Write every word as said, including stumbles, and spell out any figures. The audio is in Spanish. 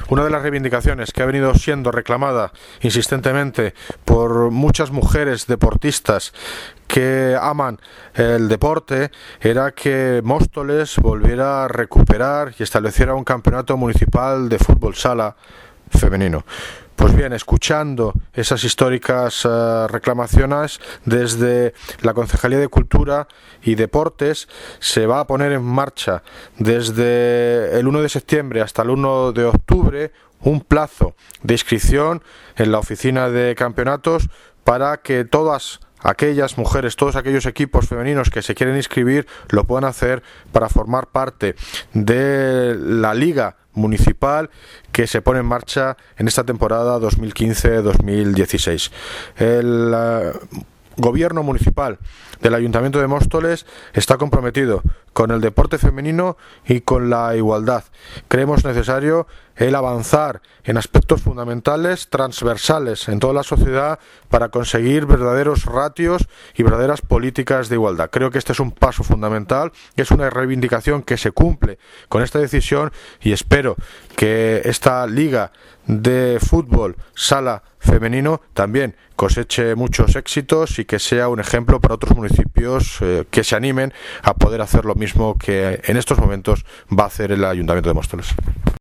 Una de las reivindicaciones que ha venido siendo reclamada insistentemente por muchas mujeres deportistas que aman el deporte era que Móstoles volviera a recuperar y estableciera un campeonato municipal de fútbol sala femenino. Pues bien, escuchando esas históricas uh, reclamaciones, desde la Concejalía de Cultura y Deportes se va a poner en marcha desde el uno de septiembre hasta el uno de octubre un plazo de inscripción en la oficina de campeonatos para que todas aquellas mujeres, todos aquellos equipos femeninos que se quieren inscribir lo puedan hacer para formar parte de la liga municipal que se pone en marcha en esta temporada dos mil quince dos mil dieciséis. El uh, gobierno municipal del Ayuntamiento de Móstoles está comprometido con el deporte femenino y con la igualdad. Creemos necesario el avanzar en aspectos fundamentales, transversales en toda la sociedad para conseguir verdaderos ratios y verdaderas políticas de igualdad. Creo que este es un paso fundamental, es una reivindicación que se cumple con esta decisión y espero que esta liga de fútbol sala femenino también coseche muchos éxitos y que sea un ejemplo para otros municipios eh, que se animen a poder hacer lo mismo que en estos momentos va a hacer el Ayuntamiento de Móstoles.